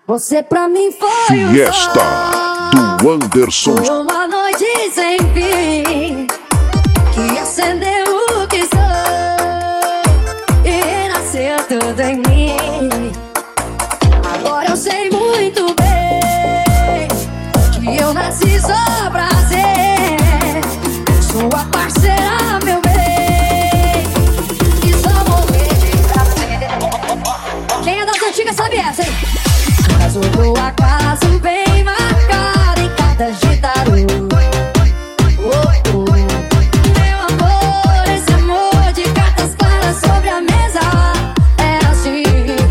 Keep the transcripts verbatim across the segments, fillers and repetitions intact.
Você pra mim foi um Fiesta do Anderson. uma noite sem fim que acendeu o que sou e nasceu tudo em mim. Agora eu sei muito bem que eu nasci só pra ser sua parceira, meu bem, e só morrer de prazer. Quem é das antigas sabe essa, hein? Caso do acaso bem marcado em cartas de tarô. Oh, oh. Meu amor, esse amor de cartas claras sobre a mesa é assim.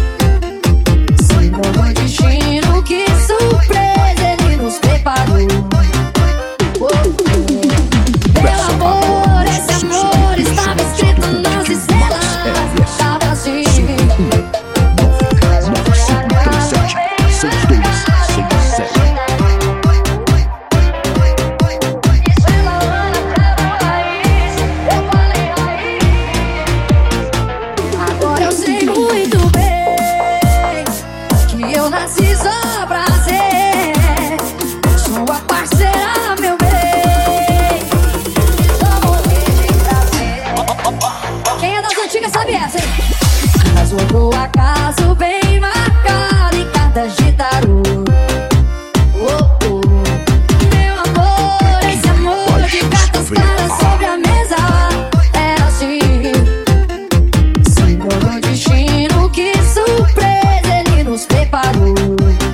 Se não foi destino, que surpresa ele nos preparou. Oh, oh. Meu amor, esse amor estava escrito nas estrelas. Estava assim. Eu nasci só pra ser sua parceira, meu bem, e só morrer de prazer. Quem é das antigas sabe essa, hein? Caso do acaso bem marcado em cartas de tarô. Oh, oh. Meu amor, esse amor de cartas claras sobre a mesa é assim. Se não foi destino, que surpresa ele nos preparou.